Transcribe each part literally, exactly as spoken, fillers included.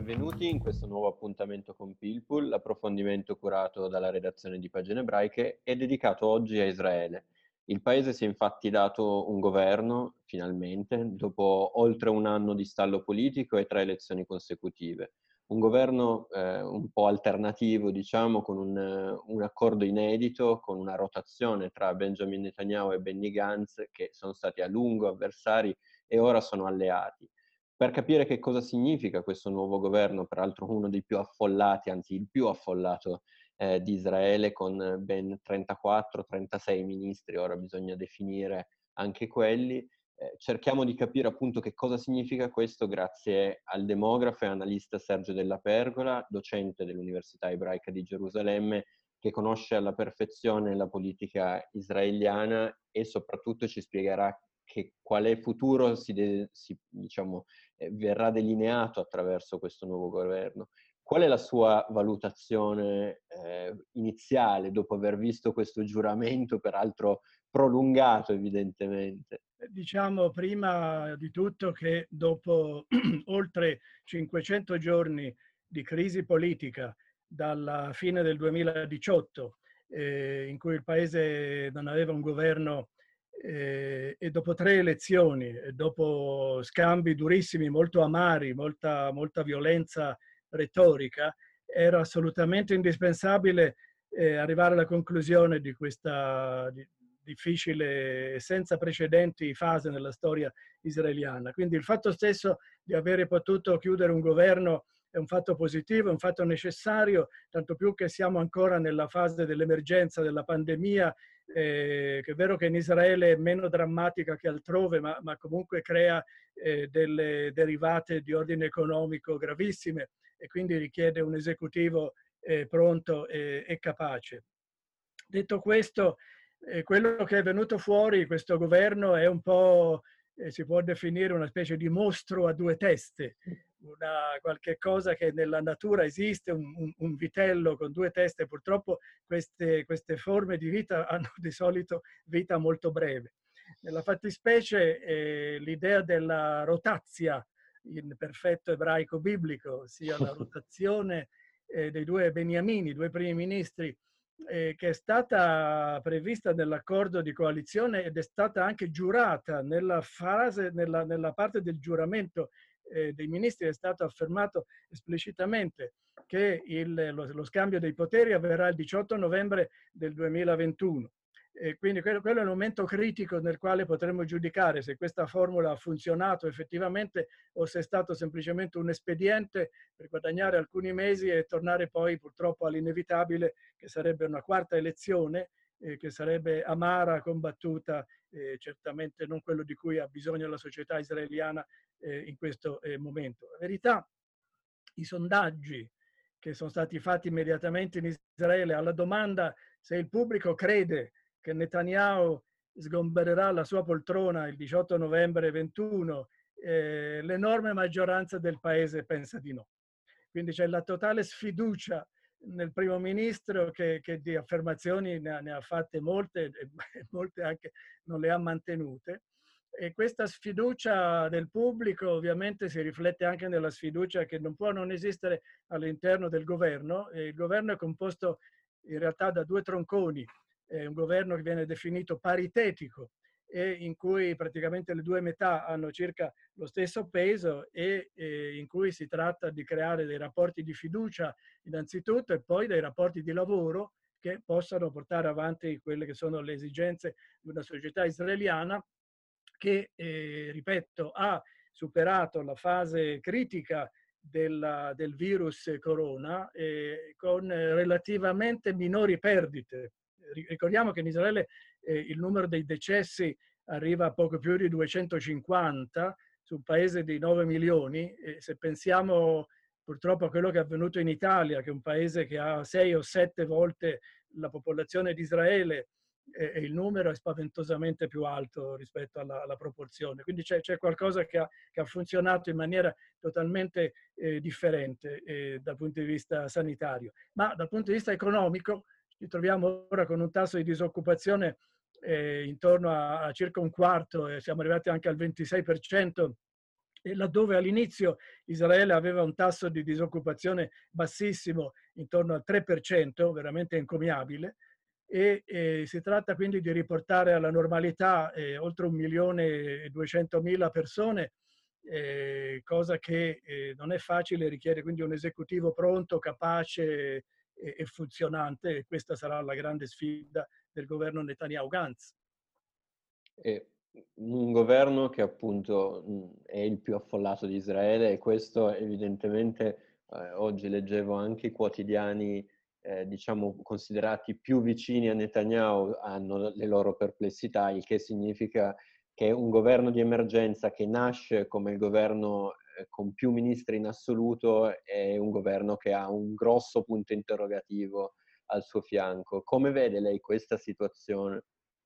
benvenuti in questo nuovo appuntamento con Pilpul, l'approfondimento curato dalla redazione di Pagine Ebraiche è dedicato oggi a Israele. Il paese si è infatti dato un governo, finalmente, dopo oltre un anno di stallo politico e tre elezioni consecutive. Un governo eh, un po' alternativo, diciamo, con un, un accordo inedito, con una rotazione tra Benjamin Netanyahu e Benny Gantz, che sono stati a lungo avversari e ora sono alleati. Per capire che cosa significa questo nuovo governo, peraltro uno dei più affollati, anzi il più affollato eh, di Israele, con ben trentaquattro trentasei ministri, ora bisogna definire anche quelli, eh, cerchiamo di capire appunto che cosa significa questo grazie al demografo e analista Sergio Della Pergola, docente dell'Università Ebraica di Gerusalemme, che conosce alla perfezione la politica israeliana e soprattutto ci spiegherà che quale futuro si, de- si diciamo, eh, verrà delineato attraverso questo nuovo governo. Qual è la sua valutazione eh, iniziale dopo aver visto questo giuramento, peraltro prolungato evidentemente? Diciamo prima di tutto che dopo oltre cinquecento giorni di crisi politica dalla fine del duemiladiciotto, eh, in cui il paese non aveva un governo, eh, e dopo tre elezioni, e dopo scambi durissimi, molto amari, molta, molta violenza retorica, era assolutamente indispensabile eh, arrivare alla conclusione di questa di, difficile e senza precedenti fase nella storia israeliana. Quindi il fatto stesso di avere potuto chiudere un governo è un fatto positivo, è un fatto necessario, tanto più che siamo ancora nella fase dell'emergenza della pandemia, eh, che è vero che in Israele è meno drammatica che altrove, ma, ma comunque crea eh, delle derivate di ordine economico gravissime e quindi richiede un esecutivo eh, pronto e, e capace. Detto questo, eh, quello che è venuto fuori, questo governo è un po', eh, si può definire una specie di mostro a due teste, una, qualche cosa che nella natura esiste, un, un, un vitello con due teste. Purtroppo queste, queste forme di vita hanno di solito vita molto breve. Nella fattispecie eh, l'idea della rotazia, in perfetto ebraico biblico, sia la rotazione eh, dei due beniamini, due primi ministri, eh, che è stata prevista nell'accordo di coalizione ed è stata anche giurata nella fase, nella, nella parte del giuramento eh, dei ministri. È stato affermato esplicitamente che il, lo, lo scambio dei poteri avverrà il diciotto novembre del duemilaventuno. E quindi quello, quello è il momento critico nel quale potremo giudicare se questa formula ha funzionato effettivamente o se è stato semplicemente un espediente per guadagnare alcuni mesi e tornare poi purtroppo all'inevitabile, che sarebbe una quarta elezione, eh, che sarebbe amara, combattuta, eh, certamente non quello di cui ha bisogno la società israeliana eh, in questo eh, momento. La verità, i sondaggi che sono stati fatti immediatamente in Israele alla domanda se il pubblico crede che Netanyahu sgombererà la sua poltrona il diciotto novembre ventuno, eh, l'enorme maggioranza del paese pensa di no. Quindi c'è la totale sfiducia nel primo ministro, che, che di affermazioni ne ha, ne ha fatte molte e molte anche non le ha mantenute. E questa sfiducia del pubblico ovviamente si riflette anche nella sfiducia che non può non esistere all'interno del governo. E il governo è composto in realtà da due tronconi, è un governo che viene definito paritetico e in cui praticamente le due metà hanno circa lo stesso peso e, e in cui si tratta di creare dei rapporti di fiducia innanzitutto e poi dei rapporti di lavoro che possano portare avanti quelle che sono le esigenze di una società israeliana che, eh, ripeto, ha superato la fase critica della, del virus corona eh, con relativamente minori perdite. Ricordiamo che in Israele eh, il numero dei decessi arriva a poco più di duecentocinquanta su un paese di nove milioni. E se pensiamo purtroppo a quello che è avvenuto in Italia, che è un paese che ha sei o sette volte la popolazione di Israele, e il numero è spaventosamente più alto rispetto alla, alla proporzione. Quindi c'è, c'è qualcosa che ha, che ha funzionato in maniera totalmente eh, differente eh, dal punto di vista sanitario. Ma dal punto di vista economico ci troviamo ora con un tasso di disoccupazione eh, intorno a, a circa un quarto, e siamo arrivati anche al ventisei per cento e laddove all'inizio Israele aveva un tasso di disoccupazione bassissimo, intorno al tre per cento, veramente encomiabile, e eh, si tratta quindi di riportare alla normalità eh, oltre un milione e duecentomila persone, eh, cosa che eh, non è facile, richiede quindi un esecutivo pronto, capace e, e funzionante, e questa sarà la grande sfida del governo Netanyahu-Gantz. E un governo che appunto mh, è il più affollato di Israele, e questo evidentemente eh, oggi leggevo anche i quotidiani eh, diciamo considerati più vicini a Netanyahu hanno le loro perplessità, il che significa che un governo di emergenza che nasce come il governo eh, con più ministri in assoluto è un governo che ha un grosso punto interrogativo al suo fianco. Come vede lei questa situazione?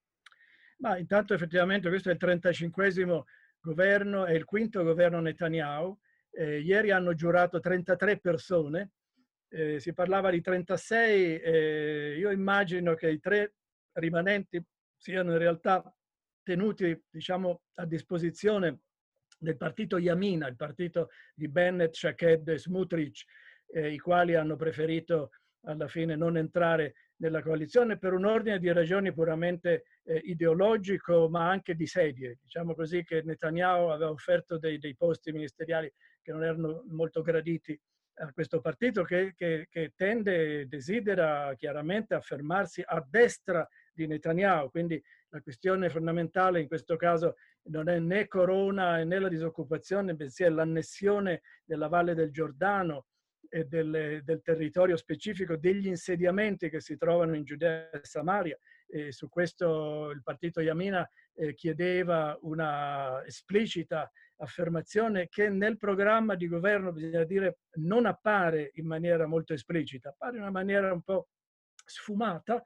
Ma intanto effettivamente questo è il trentacinquesimo governo, è il quinto governo Netanyahu. Eh, ieri hanno giurato trentatré persone, eh, si parlava di trentasei, eh, io immagino che i tre rimanenti siano in realtà tenuti, diciamo, a disposizione del partito Yamina, il partito di Bennett, Shaked e Smotrich, eh, i quali hanno preferito alla fine non entrare nella coalizione per un ordine di ragioni puramente eh, ideologico, ma anche di sedie. Diciamo così che Netanyahu aveva offerto dei, dei posti ministeriali che non erano molto graditi a questo partito che, che, che tende, desidera chiaramente affermarsi a destra di Netanyahu. Quindi la questione fondamentale in questo caso non è né Corona né la disoccupazione, bensì è l'annessione della Valle del Giordano e del, del territorio specifico degli insediamenti che si trovano in Giudea e Samaria. E su questo il partito Yamina eh, chiedeva una esplicita affermazione che nel programma di governo, bisogna dire, non appare in maniera molto esplicita, appare in una maniera un po' sfumata,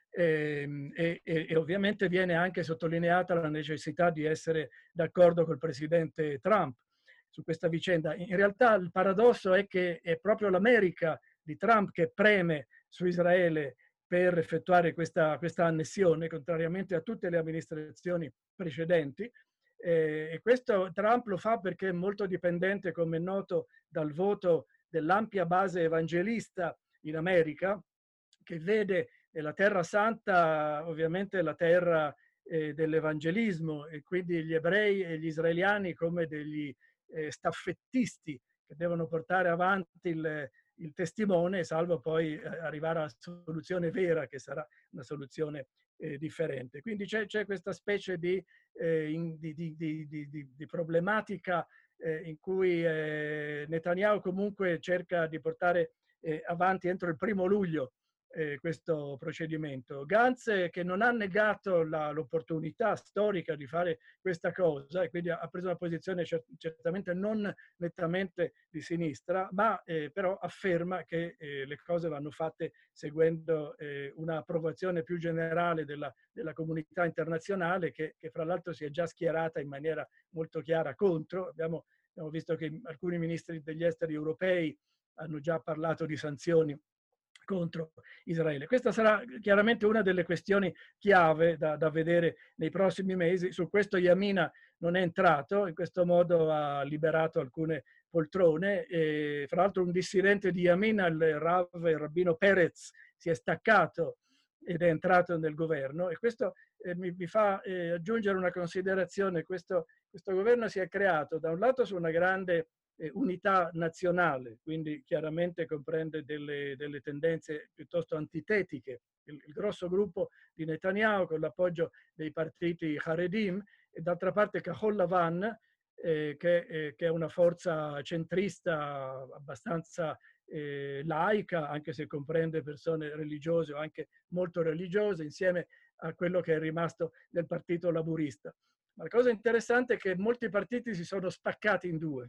e, e, e ovviamente viene anche sottolineata la necessità di essere d'accordo col presidente Trump su questa vicenda. In realtà il paradosso è che è proprio l'America di Trump che preme su Israele per effettuare questa, questa annessione, contrariamente a tutte le amministrazioni precedenti. Eh, e questo Trump lo fa perché è molto dipendente, come è noto, dal voto dell'ampia base evangelista in America, che vede la Terra Santa ovviamente la terra eh, dell'evangelismo, e quindi gli ebrei e gli israeliani come degli eh, staffettisti che devono portare avanti il, il testimone, salvo poi eh, arrivare alla soluzione vera, che sarà una soluzione eh, differente. Quindi c'è, c'è questa specie di, eh, in, di, di, di, di, di problematica eh, in cui eh, Netanyahu comunque cerca di portare eh, avanti entro il primo luglio eh, questo procedimento. Gantz eh, che non ha negato la, l'opportunità storica di fare questa cosa, e quindi ha preso una posizione cert- certamente non nettamente di sinistra, ma eh, però afferma che eh, le cose vanno fatte seguendo eh, un'approvazione più generale della, della comunità internazionale, che, che fra l'altro si è già schierata in maniera molto chiara contro. Abbiamo, abbiamo visto che alcuni ministri degli esteri europei hanno già parlato di sanzioni contro Israele. Questa sarà chiaramente una delle questioni chiave da, da vedere nei prossimi mesi. Su questo Yamina non è entrato, in questo modo ha liberato alcune poltrone. E, fra l'altro un dissidente di Yamina, il Rav, il rabbino Perez, si è staccato ed è entrato nel governo, e questo eh, mi, mi fa eh, aggiungere una considerazione. Questo, questo governo si è creato da un lato su una grande eh, unità nazionale, quindi chiaramente comprende delle, delle tendenze piuttosto antitetiche. Il, il grosso gruppo di Netanyahu con l'appoggio dei partiti Haredim, e d'altra parte Kahol Lavan, eh, che, eh, che è una forza centrista abbastanza eh, laica, anche se comprende persone religiose o anche molto religiose, insieme a quello che è rimasto del partito laburista. Ma la cosa interessante è che molti partiti si sono spaccati in due.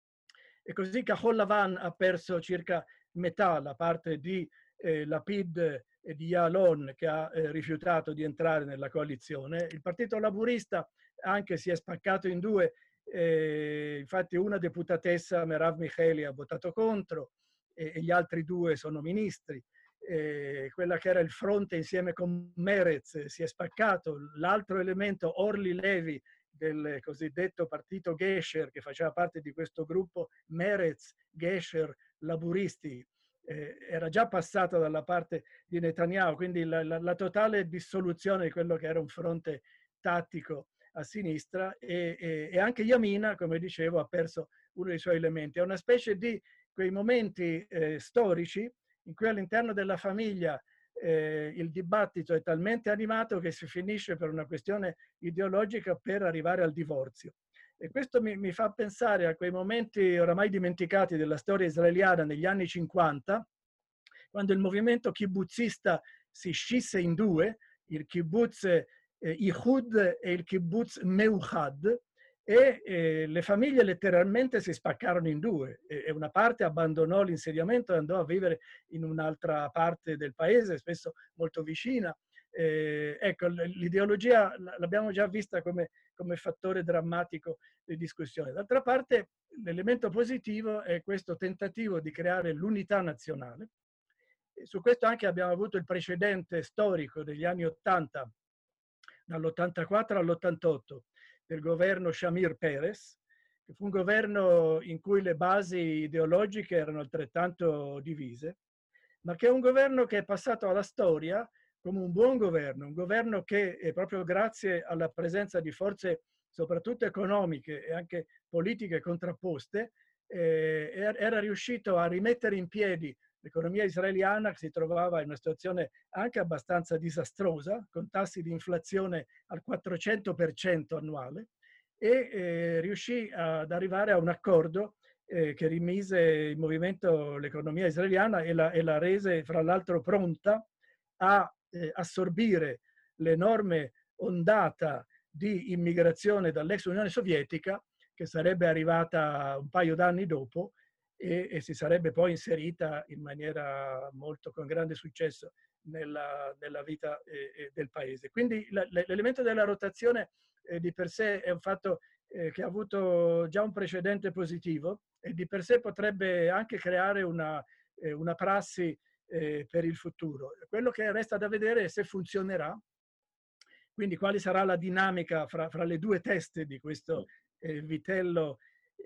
E così Kahol Lavan ha perso circa metà, la parte di eh, Lapid e di Ya'alon, che ha eh, rifiutato di entrare nella coalizione. Il partito laburista anche si è spaccato in due, eh, infatti una deputatessa, Merav Micheli, ha votato contro, e, e gli altri due sono ministri. Eh, quella che era il fronte insieme con Meretz si è spaccato. L'altro elemento, Orly Levi, del cosiddetto partito Gesher, che faceva parte di questo gruppo Meretz, Gesher, laburisti, eh, era già passato dalla parte di Netanyahu, quindi la, la, la totale dissoluzione di quello che era un fronte tattico a sinistra, e, e, e anche Yamina, come dicevo, ha perso uno dei suoi elementi. È una specie di quei momenti eh, storici in cui all'interno della famiglia eh, il dibattito è talmente animato che si finisce per una questione ideologica per arrivare al divorzio. E questo mi, mi fa pensare a quei momenti oramai dimenticati della storia israeliana negli anni cinquanta, quando il movimento kibbutzista si scisse in due, il kibbutz eh, Ihud e il kibbutz Meuchad, e eh, le famiglie letteralmente si spaccarono in due, e, e una parte abbandonò l'insediamento e andò a vivere in un'altra parte del paese, spesso molto vicina. Eh, ecco, l'ideologia l'abbiamo già vista come, come fattore drammatico di discussione. D'altra parte, l'elemento positivo è questo tentativo di creare l'unità nazionale. E su questo anche abbiamo avuto il precedente storico degli anni ottanta, dall'ottantaquattro all'ottantotto, del governo Shamir Peres, che fu un governo in cui le basi ideologiche erano altrettanto divise, ma che è un governo che è passato alla storia come un buon governo, un governo che è proprio grazie alla presenza di forze soprattutto economiche e anche politiche contrapposte, eh, era riuscito a rimettere in piedi l'economia israeliana, che si trovava in una situazione anche abbastanza disastrosa, con tassi di inflazione al quattrocento per cento annuale, e eh, riuscì ad arrivare a un accordo eh, che rimise in movimento l'economia israeliana e la, e la rese, fra l'altro, pronta a eh, assorbire l'enorme ondata di immigrazione dall'ex Unione Sovietica, che sarebbe arrivata un paio d'anni dopo, e, e si sarebbe poi inserita in maniera molto con grande successo nella, nella vita eh, del paese. Quindi l'elemento della rotazione eh, di per sé è un fatto eh, che ha avuto già un precedente positivo, e di per sé potrebbe anche creare una, eh, una prassi eh, per il futuro. Quello che resta da vedere è se funzionerà, quindi quale sarà la dinamica fra, fra le due teste di questo eh, vitello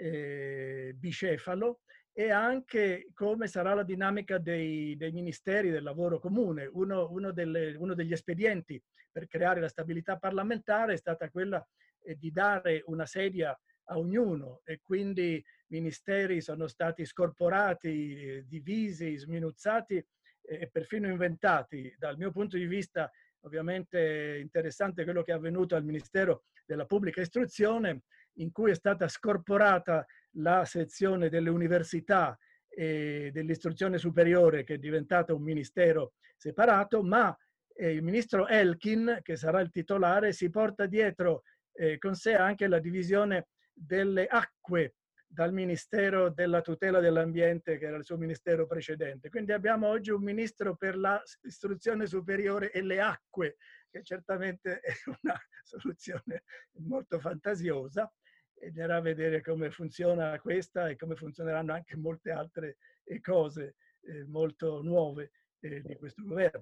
eh, bicefalo, e anche come sarà la dinamica dei, dei ministeri del lavoro comune. Uno, uno, delle, uno degli espedienti per creare la stabilità parlamentare è stata quella eh, di dare una sedia a ognuno, e quindi ministeri sono stati scorporati, eh, divisi, sminuzzati e eh, perfino inventati. Dal mio punto di vista, ovviamente interessante quello che è avvenuto al Ministero della Pubblica Istruzione, in cui è stata scorporata la sezione delle università e dell'istruzione superiore, che è diventata un ministero separato, ma eh, il ministro Elkin, che sarà il titolare, si porta dietro eh, con sé anche la divisione delle acque dal Ministero della tutela dell'ambiente, che era il suo ministero precedente. Quindi abbiamo oggi un ministro per l'istruzione superiore e le acque, che certamente è una soluzione molto fantasiosa, e bisognerà vedere come funziona questa e come funzioneranno anche molte altre cose eh, molto nuove eh, di questo governo.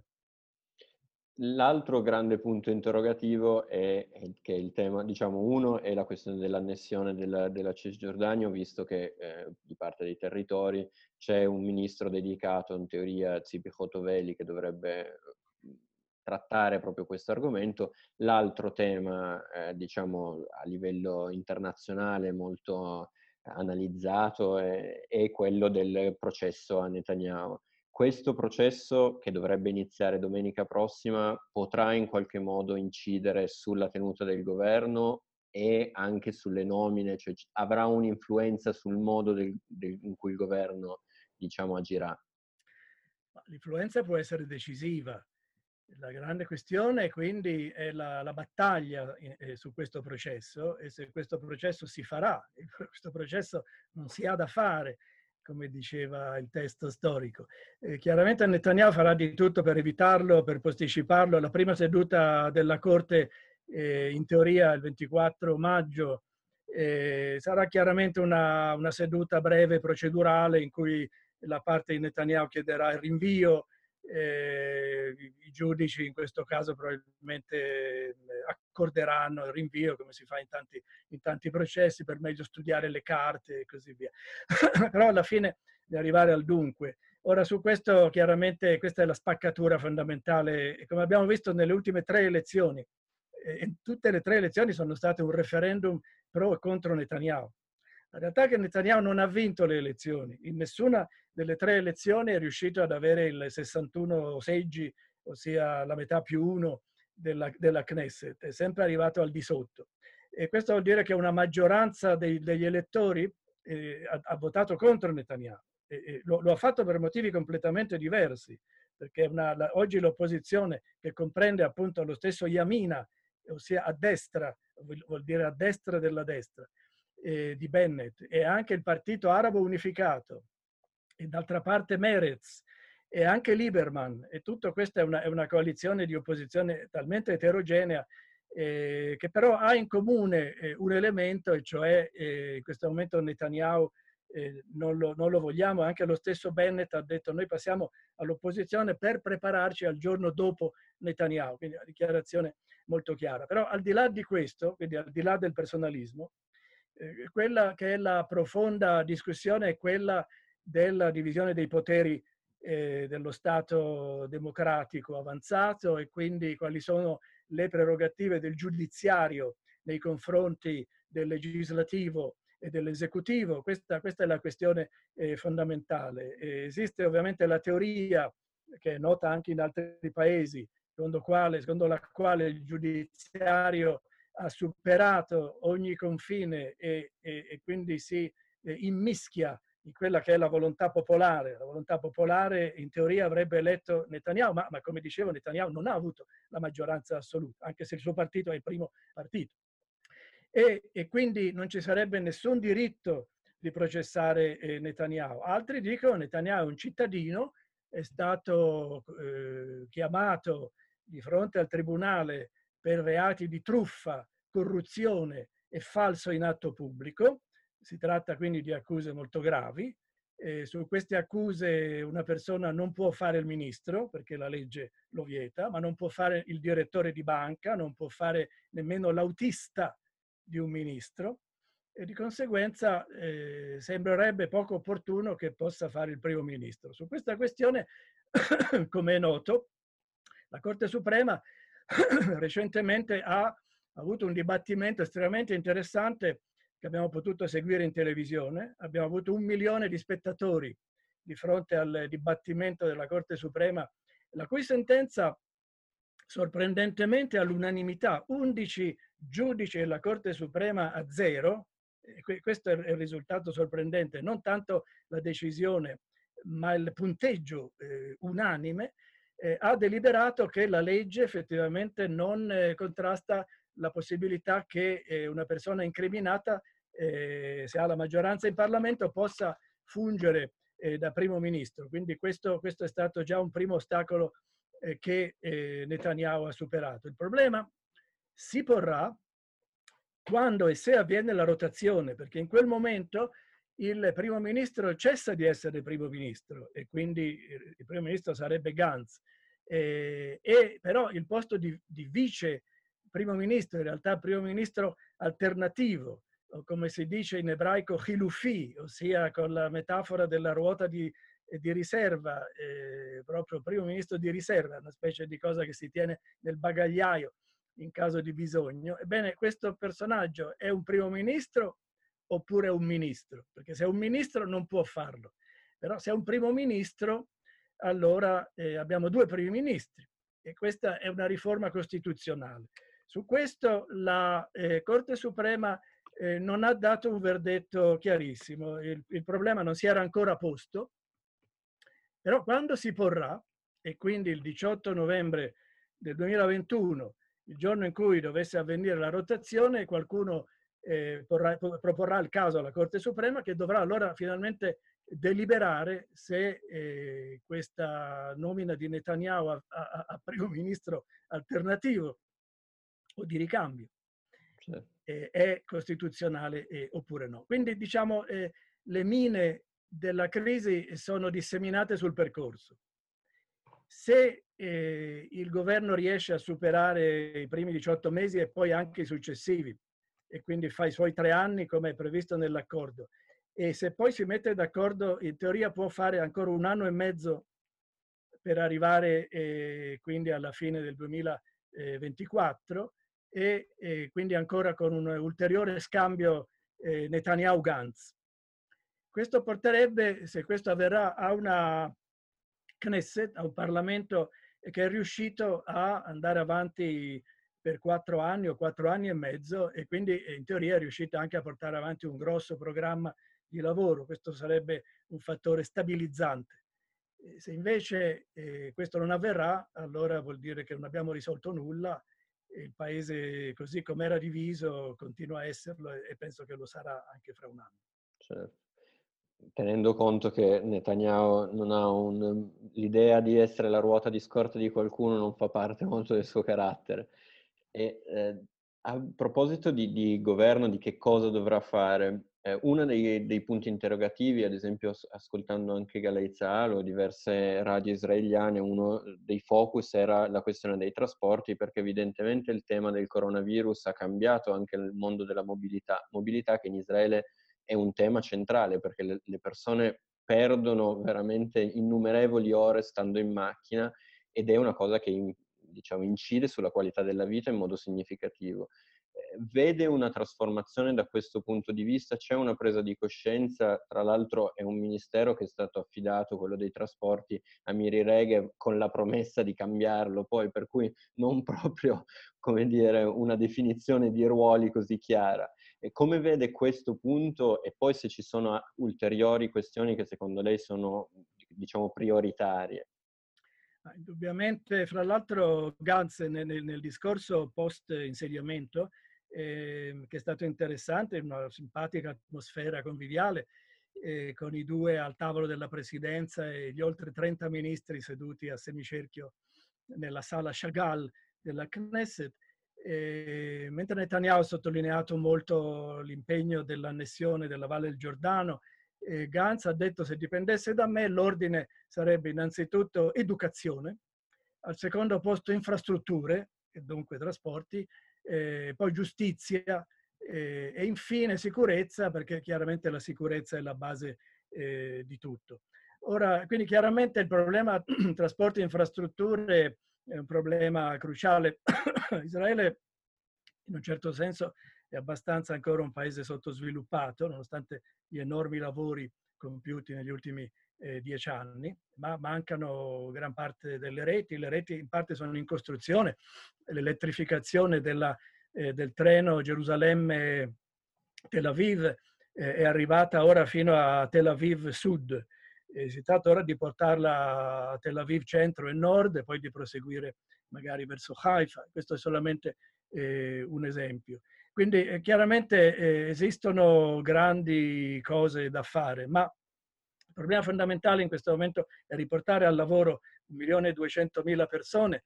L'altro grande punto interrogativo è, è che il tema, diciamo, uno è la questione dell'annessione della, della Cisgiordania, visto che eh, di parte dei territori c'è un ministro dedicato, in teoria Tzipi Hotovely, che dovrebbe trattare proprio questo argomento. L'altro tema, eh, diciamo, a livello internazionale molto analizzato è, è quello del processo a Netanyahu. Questo processo, che dovrebbe iniziare domenica prossima, potrà in qualche modo incidere sulla tenuta del governo e anche sulle nomine, cioè avrà un'influenza sul modo del, del, in cui il governo, diciamo, agirà. L'influenza può essere decisiva. La grande questione quindi è la, la battaglia eh, su questo processo, e se questo processo si farà. Questo processo non si ha da fare, come diceva il testo storico. Eh, chiaramente Netanyahu farà di tutto per evitarlo, per posticiparlo. La prima seduta della Corte, eh, in teoria il ventiquattro maggio, eh, sarà chiaramente una, una seduta breve procedurale, in cui la parte di Netanyahu chiederà il rinvio eh, i, i giudici in questo caso probabilmente accorderanno il rinvio, come si fa in tanti, in tanti processi, per meglio studiare le carte e così via. Però alla fine di arrivare al dunque. Ora, su questo chiaramente questa è la spaccatura fondamentale, come abbiamo visto nelle ultime tre elezioni. E tutte le tre elezioni sono state un referendum pro e contro Netanyahu. La realtà è che Netanyahu non ha vinto le elezioni. In nessuna delle tre elezioni è riuscito ad avere il sessantuno seggi, ossia la metà più uno della, della Knesset. È sempre arrivato al di sotto. E questo vuol dire che una maggioranza dei, degli elettori eh, ha, ha votato contro Netanyahu. E, e lo, lo ha fatto per motivi completamente diversi, perché una, la, oggi l'opposizione, che comprende appunto lo stesso Yamina, ossia a destra, vuol dire a destra della destra, eh, di Bennett, e anche il partito arabo unificato, e d'altra parte Meretz, e anche Lieberman, e tutto questa è una, è una coalizione di opposizione talmente eterogenea eh, che però ha in comune eh, un elemento, e cioè eh, in questo momento Netanyahu eh, non, lo, non lo vogliamo. Anche lo stesso Bennett ha detto: noi passiamo all'opposizione per prepararci al giorno dopo Netanyahu, quindi una dichiarazione molto chiara. Però al di là di questo, quindi al di là del personalismo, eh, quella che è la profonda discussione è quella della divisione dei poteri eh, dello Stato democratico avanzato, e quindi quali sono le prerogative del giudiziario nei confronti del legislativo e dell'esecutivo. Questa, questa è la questione eh, fondamentale. Eh, esiste ovviamente la teoria, che è nota anche in altri paesi, secondo, quale, secondo la quale il giudiziario ha superato ogni confine e, e, e quindi si eh, immischia in quella che è la volontà popolare. La volontà popolare in teoria avrebbe eletto Netanyahu, ma, ma come dicevo Netanyahu non ha avuto la maggioranza assoluta, anche se il suo partito è il primo partito. E, e quindi non ci sarebbe nessun diritto di processare eh, Netanyahu. Altri dicono che Netanyahu è un cittadino, è stato eh, chiamato di fronte al tribunale per reati di truffa, corruzione e falso in atto pubblico. Si tratta quindi di accuse molto gravi. Eh, su queste accuse una persona non può fare il ministro, perché la legge lo vieta, ma non può fare il direttore di banca, non può fare nemmeno l'autista di un ministro, e di conseguenza eh, sembrerebbe poco opportuno che possa fare il primo ministro. Su questa questione, come è noto, la Corte Suprema recentemente ha avuto un dibattimento estremamente interessante che abbiamo potuto seguire in televisione. Abbiamo avuto un milione di spettatori di fronte al dibattimento della Corte Suprema, la cui sentenza, sorprendentemente all'unanimità, undici giudici della Corte Suprema a zero, e questo è il risultato sorprendente, non tanto la decisione ma il punteggio eh, unanime, eh, ha deliberato che la legge effettivamente non eh, contrasta la possibilità che eh, una persona incriminata, eh, se ha la maggioranza in Parlamento, possa fungere eh, da primo ministro. Quindi questo, questo è stato già un primo ostacolo eh, che eh, Netanyahu ha superato. Il problema si porrà quando e se avviene la rotazione, perché in quel momento il primo ministro cessa di essere primo ministro e quindi il primo ministro sarebbe Gantz, eh, e però il posto di, di vice primo ministro, in realtà primo ministro alternativo, o come si dice in ebraico chilufi, ossia con la metafora della ruota di, di riserva, eh, proprio primo ministro di riserva, una specie di cosa che si tiene nel bagagliaio in caso di bisogno. Ebbene, questo personaggio è un primo ministro oppure un ministro? Perché se è un ministro non può farlo, però se è un primo ministro allora eh, abbiamo due primi ministri, e questa è una riforma costituzionale. Su questo la eh, Corte Suprema eh, non ha dato un verdetto chiarissimo. Il, il problema non si era ancora posto, però quando si porrà, e quindi il diciotto novembre del duemilaventuno, il giorno in cui dovesse avvenire la rotazione, qualcuno eh, porrà, proporrà il caso alla Corte Suprema, che dovrà allora finalmente deliberare se eh, questa nomina di Netanyahu a, a, a primo ministro alternativo o di ricambio certo. eh, è costituzionale eh, oppure no. Quindi diciamo eh, le mine della crisi sono disseminate sul percorso. Se eh, il governo riesce a superare i primi diciotto mesi e poi anche i successivi, e quindi fa i suoi tre anni come è previsto nell'accordo, e se poi si mette d'accordo, in teoria può fare ancora un anno e mezzo per arrivare eh, quindi alla fine del duemilaventiquattro, e eh, quindi ancora con un ulteriore scambio eh, Netanyahu-Gantz. Questo porterebbe, se questo avverrà, a una Knesset, a un Parlamento che è riuscito a andare avanti per quattro anni o quattro anni e mezzo, e quindi in teoria è riuscito anche a portare avanti un grosso programma di lavoro. Questo sarebbe un fattore stabilizzante. Se invece eh, questo non avverrà, allora vuol dire che non abbiamo risolto nulla, e il paese così come era diviso continua a esserlo, e penso che lo sarà anche fra un anno. Certo. Tenendo conto che Netanyahu non ha un, l'idea di essere la ruota di scorta di qualcuno non fa parte molto del suo carattere. E eh, a proposito di, di governo, di che cosa dovrà fare, eh, uno dei, dei punti interrogativi, ad esempio ascoltando anche Galei Tzahal o diverse radio israeliane, uno dei focus era la questione dei trasporti, perché evidentemente il tema del coronavirus ha cambiato anche il mondo della mobilità, mobilità che in Israele è un tema centrale, perché le, le persone perdono veramente innumerevoli ore stando in macchina, ed è una cosa che in, diciamo, incide sulla qualità della vita in modo significativo. Eh, vede una trasformazione da questo punto di vista? C'è una presa di coscienza? Tra l'altro è un ministero che è stato affidato, quello dei trasporti, a Miri Regev, con la promessa di cambiarlo poi, per cui non proprio, come dire, una definizione di ruoli così chiara. E come vede questo punto, e poi se ci sono ulteriori questioni che secondo lei sono, diciamo, prioritarie? Indubbiamente, fra l'altro, Gantz nel, nel discorso post insediamento, eh, che è stato interessante, una simpatica atmosfera conviviale, eh, con i due al tavolo della presidenza e gli oltre trenta ministri seduti a semicerchio nella sala Chagall della Knesset. Eh, mentre Netanyahu ha sottolineato molto l'impegno dell'annessione della Valle del Giordano, eh, Gantz ha detto: se dipendesse da me l'ordine sarebbe innanzitutto educazione, al secondo posto infrastrutture, e dunque trasporti, eh, poi giustizia, eh, e infine sicurezza, perché chiaramente la sicurezza è la base eh, di tutto. Ora, quindi chiaramente il problema trasporti e infrastrutture è un problema cruciale. Israele, in un certo senso, è abbastanza ancora un paese sottosviluppato, nonostante gli enormi lavori compiuti negli ultimi eh, dieci anni, ma mancano gran parte delle reti. Le reti in parte sono in costruzione. L'elettrificazione della, eh, del treno Gerusalemme-Tel Aviv eh, è arrivata ora fino a Tel Aviv Sud. Eh, si tratta ora di portarla a Tel Aviv centro e nord, e poi di proseguire magari verso Haifa. Questo è solamente eh, un esempio. Quindi eh, chiaramente eh, esistono grandi cose da fare, ma il problema fondamentale in questo momento è riportare al lavoro un milione e duecentomila persone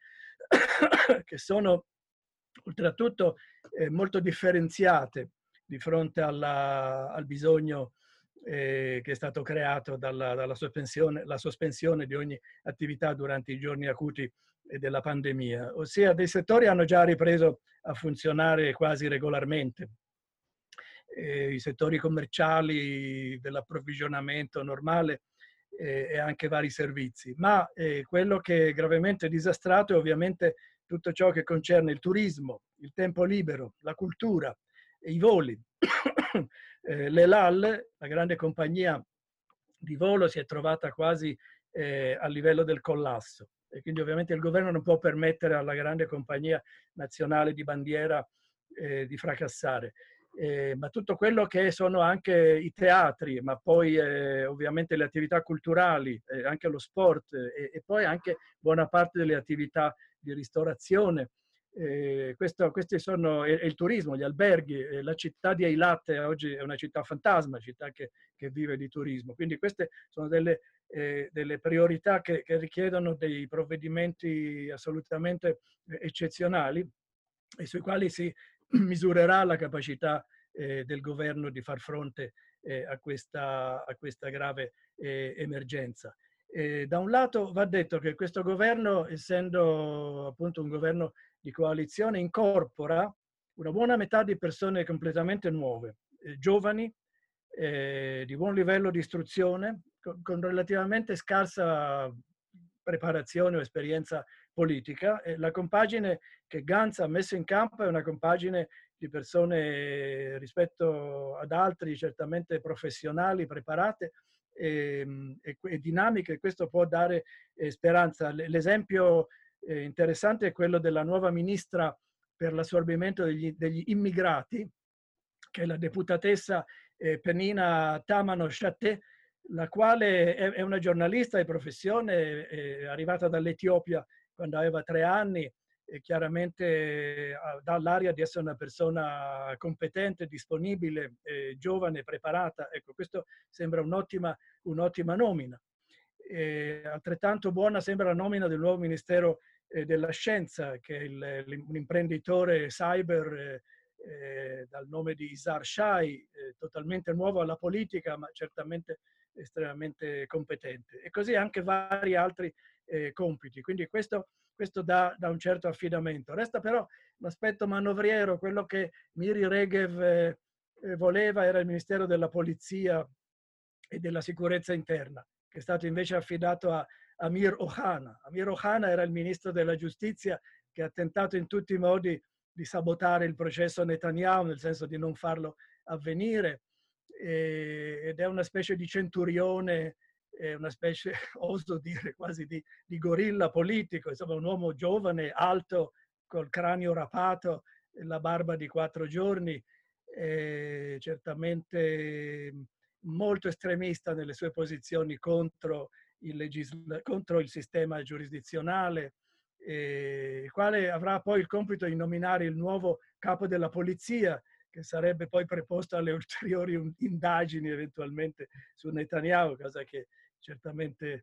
che sono oltretutto eh, molto differenziate di fronte alla, al bisogno eh, che è stato creato dalla, dalla sospensione, la sospensione di ogni attività durante i giorni acuti della pandemia. Ossia, dei settori hanno già ripreso a funzionare quasi regolarmente. Eh, I settori commerciali, dell'approvvigionamento normale eh, e anche vari servizi. Ma eh, quello che è gravemente disastrato è ovviamente tutto ciò che concerne il turismo, il tempo libero, la cultura, i voli. eh, L'El Al, la grande compagnia di volo, si è trovata quasi eh, a livello del collasso, e quindi ovviamente il governo non può permettere alla grande compagnia nazionale di bandiera eh, di fracassare. Eh, ma tutto quello che sono anche i teatri, ma poi eh, ovviamente le attività culturali, eh, anche lo sport, eh, e poi anche buona parte delle attività di ristorazione. Eh, questo, questi sono e, e il turismo, gli alberghi. Eh, la città di Eilat oggi è una città fantasma, città che, che vive di turismo. Quindi queste sono delle, eh, delle priorità che, che richiedono dei provvedimenti assolutamente eccezionali, e sui quali si misurerà la capacità eh, del governo di far fronte eh, a, questa, a questa grave eh, emergenza. Eh, da un lato va detto che questo governo, essendo appunto un governo di coalizione, incorpora una buona metà di persone completamente nuove, eh, giovani, eh, di buon livello di istruzione, con, con relativamente scarsa preparazione o esperienza politica. E la compagine che Gantz ha messo in campo è una compagine di persone rispetto ad altri certamente professionali, preparate e, e, e dinamiche. Questo può dare eh, speranza. L'esempio eh, interessante è quello della nuova ministra per l'assorbimento degli, degli immigrati, che è la deputatessa eh, Penina Tamano-Shatteh, la quale è, è una giornalista di professione, è arrivata dall'Etiopia quando aveva tre anni, e chiaramente eh, dà l'aria di essere una persona competente, disponibile, eh, giovane, preparata. Ecco, questo sembra un'ottima, un'ottima nomina. E altrettanto buona sembra la nomina del nuovo Ministero eh, della Scienza, che è il, un imprenditore cyber eh, eh, dal nome di Izar Shai, eh, totalmente nuovo alla politica, ma certamente estremamente competente. E così anche vari altri eh, compiti. Quindi questo, questo dà, dà un certo affidamento. Resta però l'aspetto manovriero, quello che Miri Regev eh, voleva era il Ministero della Polizia e della Sicurezza Interna, che è stato invece affidato a Amir Ohana. Amir Ohana era il ministro della giustizia che ha tentato in tutti i modi di sabotare il processo Netanyahu, nel senso di non farlo avvenire, e, ed è una specie di centurione, è una specie, oso dire, quasi di, di gorilla politico, insomma un uomo giovane, alto, col cranio rapato, la barba di quattro giorni, eh, certamente molto estremista nelle sue posizioni contro il, legisla- contro il sistema giurisdizionale, eh, il quale avrà poi il compito di nominare il nuovo capo della polizia, che sarebbe poi preposto alle ulteriori indagini eventualmente su Netanyahu, cosa che certamente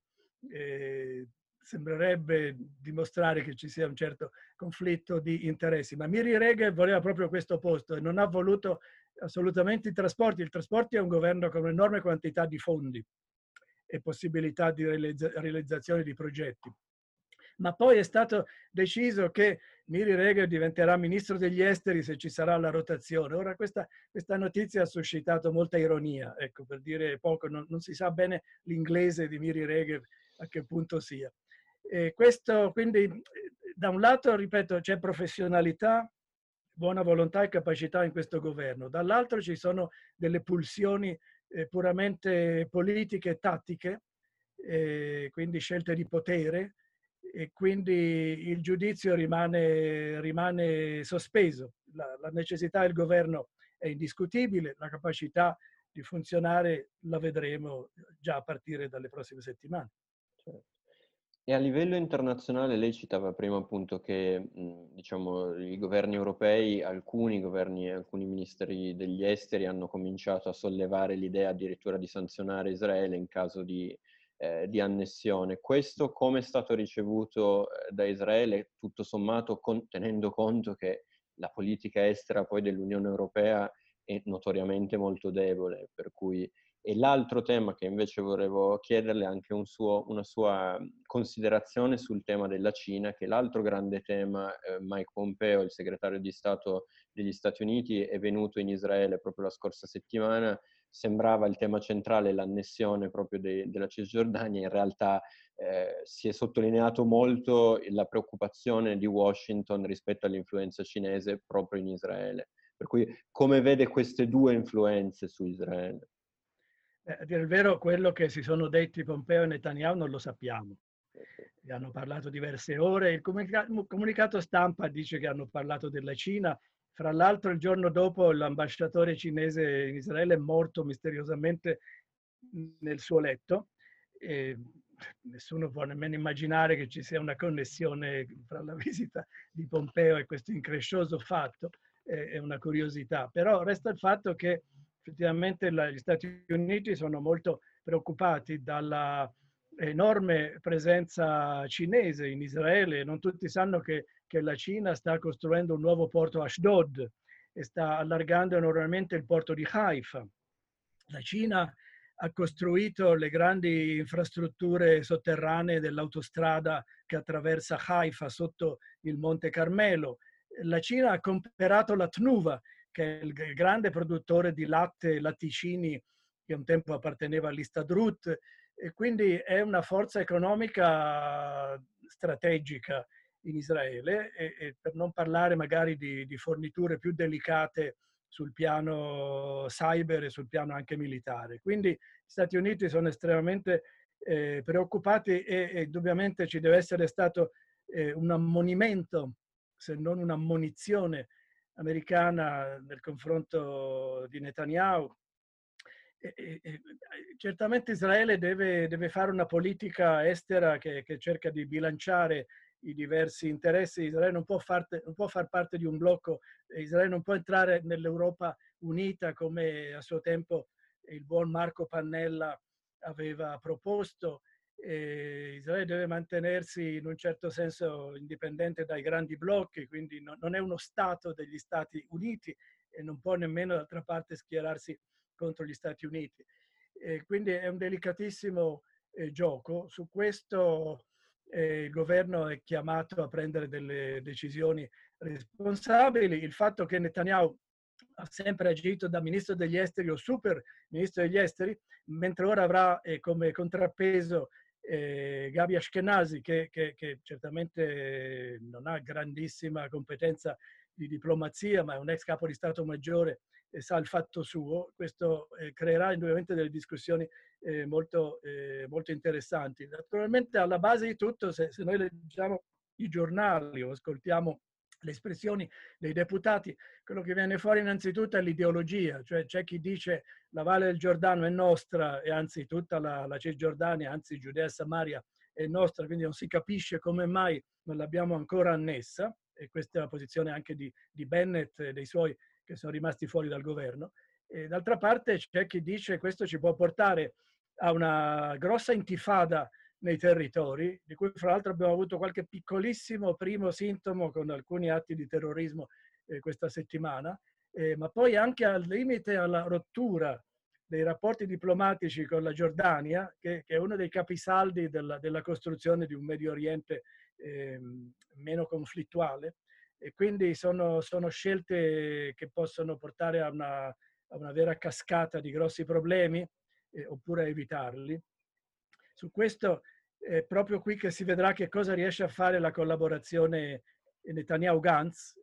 eh, sembrerebbe dimostrare che ci sia un certo conflitto di interessi. Ma Miri Regev voleva proprio questo posto e non ha voluto assolutamente i trasporti. Il trasporti è un governo con un'enorme quantità di fondi e possibilità di realizza- realizzazione di progetti. Ma poi è stato deciso che Miri Regev diventerà ministro degli esteri se ci sarà la rotazione. Ora questa, questa notizia ha suscitato molta ironia, ecco, per dire poco, non, non si sa bene l'inglese di Miri Regev a che punto sia. E questo quindi, da un lato, ripeto, c'è professionalità, buona volontà e capacità in questo governo, dall'altro ci sono delle pulsioni eh, puramente politiche e tattiche, eh, quindi scelte di potere, e quindi il giudizio rimane, rimane sospeso. La, la necessità del governo è indiscutibile, la capacità di funzionare la vedremo già a partire dalle prossime settimane. Certo. E a livello internazionale lei citava prima appunto che mh, diciamo, i governi europei, alcuni governi, alcuni ministeri degli esteri hanno cominciato a sollevare l'idea addirittura di sanzionare Israele in caso di, eh, di annessione. Questo come è stato ricevuto eh, da Israele, tutto sommato con, tenendo conto che la politica estera poi dell'Unione Europea è notoriamente molto debole, per cui e l'altro tema che invece volevo chiederle è anche un suo, una sua considerazione sul tema della Cina, che è l'altro grande tema. eh, Mike Pompeo, il segretario di Stato degli Stati Uniti, è venuto in Israele proprio la scorsa settimana. Sembrava il tema centrale l'annessione proprio de, della Cisgiordania, in realtà eh, si è sottolineato molto la preoccupazione di Washington rispetto all'influenza cinese proprio in Israele. Per cui come vede queste due influenze su Israele? Eh, a dire il vero, quello che si sono detti Pompeo e Netanyahu non lo sappiamo. Okay. E hanno parlato diverse ore. Il comunica- comunicato stampa dice che hanno parlato della Cina. Fra l'altro, il giorno dopo l'ambasciatore cinese in Israele è morto misteriosamente nel suo letto. E nessuno può nemmeno immaginare che ci sia una connessione fra la visita di Pompeo e questo increscioso fatto. È una curiosità. Però resta il fatto che effettivamente gli Stati Uniti sono molto preoccupati dalla enorme presenza cinese in Israele. Non tutti sanno che, che la Cina sta costruendo un nuovo porto a Ashdod e sta allargando enormemente il porto di Haifa. La Cina ha costruito le grandi infrastrutture sotterranee dell'autostrada che attraversa Haifa sotto il Monte Carmelo. La Cina ha comprato la Tnuva, che è il grande produttore di latte e latticini che un tempo apparteneva all'Histadrut, e quindi è una forza economica strategica in Israele, e, e per non parlare magari di, di forniture più delicate sul piano cyber e sul piano anche militare. Quindi gli Stati Uniti sono estremamente eh, preoccupati, e, e indubbiamente ci deve essere stato eh, un ammonimento, se non un'ammonizione americana nel confronto di Netanyahu. E, e, e, certamente Israele deve, deve fare una politica estera che, che cerca di bilanciare i diversi interessi. Israele non può, farte, non può far parte di un blocco, Israele non può entrare nell'Europa unita come a suo tempo il buon Marco Pannella aveva proposto. E Israele deve mantenersi in un certo senso indipendente dai grandi blocchi, quindi no, non è uno Stato degli Stati Uniti e non può nemmeno d'altra parte schierarsi contro gli Stati Uniti. E quindi è un delicatissimo eh, gioco. Su questo eh, il governo è chiamato a prendere delle decisioni responsabili. Il fatto che Netanyahu ha sempre agito da ministro degli esteri o super ministro degli esteri, mentre ora avrà eh, come contrappeso eh, Gabi Ashkenazi, che, che, che certamente non ha grandissima competenza di diplomazia, ma è un ex capo di Stato Maggiore e sa il fatto suo. Questo eh, creerà indubbiamente delle discussioni eh, molto, eh, molto interessanti. Naturalmente alla base di tutto, se, se noi leggiamo i giornali o ascoltiamo le espressioni dei deputati, quello che viene fuori innanzitutto è l'ideologia, cioè c'è chi dice la Valle del Giordano è nostra, e anzi tutta la, la Cisgiordania, anzi Giudea e Samaria è nostra, quindi non si capisce come mai non l'abbiamo ancora annessa, e questa è la posizione anche di, di Bennett e dei suoi che sono rimasti fuori dal governo. E d'altra parte c'è chi dice che questo ci può portare a una grossa intifada nei territori, di cui fra l'altro abbiamo avuto qualche piccolissimo primo sintomo con alcuni atti di terrorismo eh, questa settimana, eh, ma poi anche al limite alla rottura dei rapporti diplomatici con la Giordania, che, che è uno dei capisaldi della, della costruzione di un Medio Oriente eh, meno conflittuale. E quindi sono, sono scelte che possono portare a una, a una vera cascata di grossi problemi, eh, oppure a evitarli. Su questo è proprio qui che si vedrà che cosa riesce a fare la collaborazione Netanyahu-Gantz,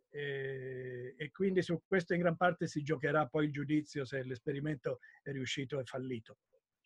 eh, e quindi su questo in gran parte si giocherà poi il giudizio se l'esperimento è riuscito o fallito.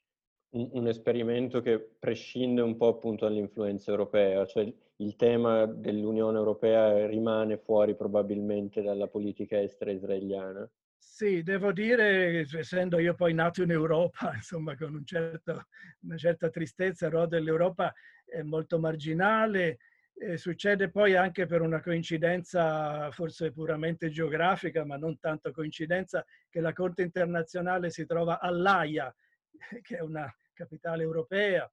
Un, un esperimento che prescinde un po' appunto dall'influenza europea, cioè il tema dell'Unione Europea rimane fuori probabilmente dalla politica estera israeliana. Sì, devo dire, essendo io poi nato in Europa, insomma, con un certo, una certa tristezza, il ruolo dell'Europa è molto marginale. Eh, succede poi anche per una coincidenza forse puramente geografica, ma non tanto coincidenza, che la Corte internazionale si trova all'Aia, che è una capitale europea,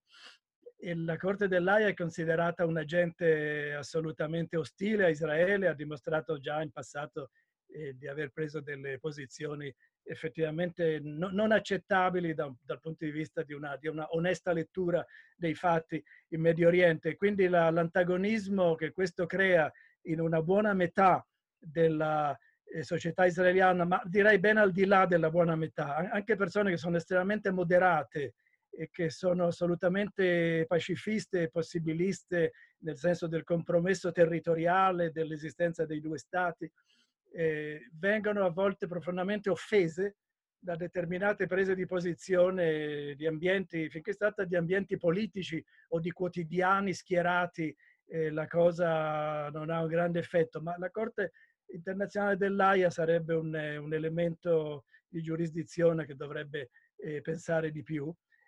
e la Corte dell'Aia è considerata un agente assolutamente ostile a Israele, ha dimostrato già in passato eh, di aver preso delle posizioni effettivamente no, non accettabili da, dal punto di vista di una, di una onesta lettura dei fatti in Medio Oriente. Quindi la, l'antagonismo che questo crea in una buona metà della eh, società israeliana, ma direi ben al di là della buona metà, anche persone che sono estremamente moderate e che sono assolutamente pacifiste e possibiliste nel senso del compromesso territoriale, dell'esistenza dei due stati, eh, vengono a volte profondamente offese da determinate prese di posizione di ambienti, finché si tratta di ambienti politici o di quotidiani schierati, eh, la cosa non ha un grande effetto, ma la Corte internazionale dell'Aia sarebbe un, un elemento di giurisdizione che dovrebbe eh, pensare di più.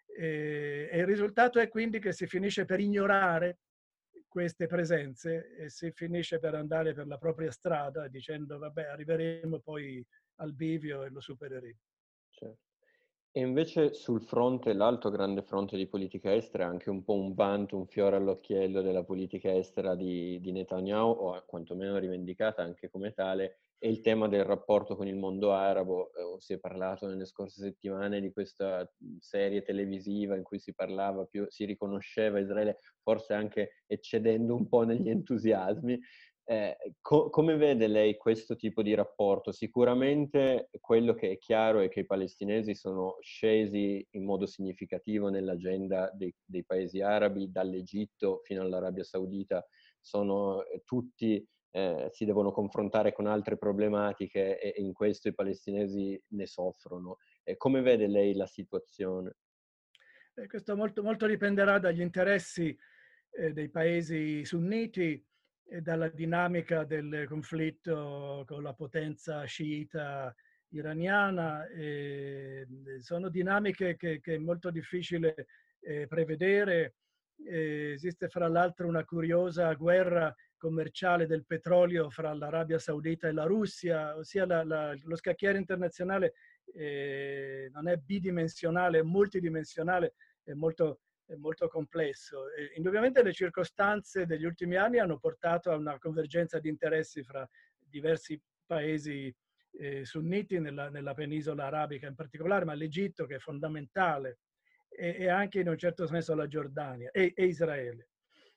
E, e il risultato è quindi che si finisce per ignorare queste presenze e si finisce per andare per la propria strada dicendo vabbè, arriveremo poi al bivio e lo supereremo. Certo. E invece sul fronte l'altro grande fronte di politica estera, è anche un po' un vanto, un fiore all'occhiello della politica estera di di Netanyahu, o a quantomeno rivendicata anche come tale, è il tema del rapporto con il mondo arabo. Uhm, si è parlato nelle scorse settimane di questa, mhmm, serie televisiva in cui si parlava più si riconosceva Israele, forse anche eccedendo un po' negli entusiasmi. Ehm, co come vede lei questo tipo di rapporto? Sicuramente quello che è chiaro è che i palestinesi sono scesi in modo significativo nell'agenda dei dei paesi arabi, dall'Egitto fino all'Arabia Saudita, sono, ehm, tutti ehm, si devono confrontare con altre problematiche e e in questo i palestinesi ne soffrono. E come vede lei la situazione? E questo molto, molto dipenderà dagli interessi eh, dei paesi sunniti e dalla dinamica del conflitto con la potenza sciita iraniana. E sono dinamiche che, che è molto difficile eh, prevedere. Eh, esiste fra l'altro una curiosa guerra commerciale del petrolio fra l'Arabia Saudita e la Russia, ossia la, la, lo scacchiere internazionale eh, non è bidimensionale, è multidimensionale, è molto, è molto complesso. E indubbiamente le circostanze degli ultimi anni hanno portato a una convergenza di interessi fra diversi paesi eh, sunniti nella, nella penisola arabica in particolare, ma l'Egitto che è fondamentale, e, e anche in un certo senso la Giordania e, e Israele.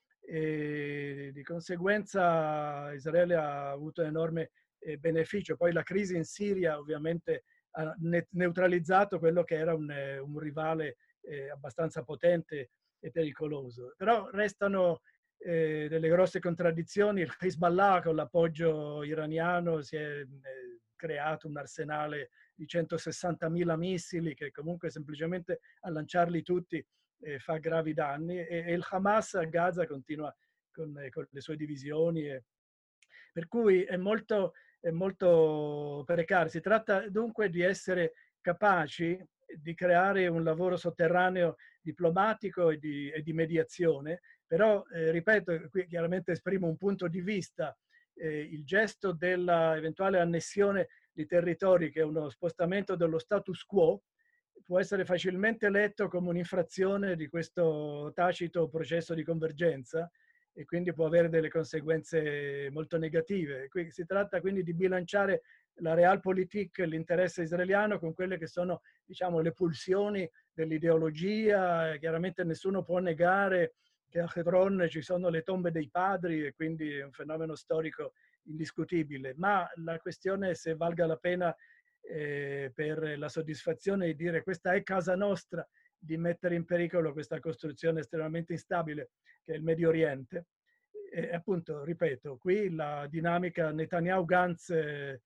E di conseguenza Israele ha avuto un enorme eh, beneficio. Poi la crisi in Siria ovviamente ha ne- neutralizzato quello che era un, eh, un rivale eh, abbastanza potente e pericoloso. Però restano eh, delle grosse contraddizioni. Il Hezbollah con l'appoggio iraniano si è eh, creato un arsenale di centosessantamila missili che comunque semplicemente a lanciarli tutti eh, fa gravi danni, e, e il Hamas a Gaza continua con, eh, con le sue divisioni. E, per cui è molto, è molto precario. Si tratta dunque di essere capaci di creare un lavoro sotterraneo diplomatico e di, e di mediazione, però eh, ripeto, qui chiaramente esprimo un punto di vista. Eh, il gesto dell'eventuale annessione di territori, che è uno spostamento dello status quo, può essere facilmente letto come un'infrazione di questo tacito processo di convergenza e quindi può avere delle conseguenze molto negative. Qui si tratta quindi di bilanciare la realpolitik, l'interesse israeliano, con quelle che sono, diciamo, le pulsioni dell'ideologia. Chiaramente nessuno può negare che a Hebron ci sono le tombe dei padri e quindi è un fenomeno storico indiscutibile, ma la questione è se valga la pena eh, per la soddisfazione di dire questa è casa nostra, di mettere in pericolo questa costruzione estremamente instabile che è il Medio Oriente. E appunto, ripeto, qui la dinamica Netanyahu-Gantz eh,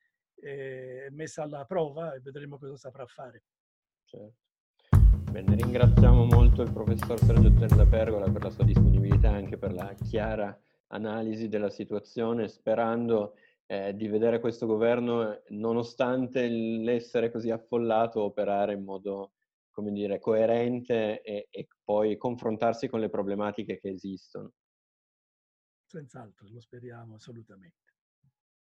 è messa alla prova e vedremo cosa saprà fare. Certo. Bene, ringraziamo molto il professor Sergio Terrapergola per la sua disponibilità e anche per la chiara analisi della situazione, sperando eh, di vedere questo governo, eh, nonostante l'essere così affollato, operare in modo, come dire, coerente e, e poi confrontarsi con le problematiche che esistono. Senz'altro, lo speriamo assolutamente.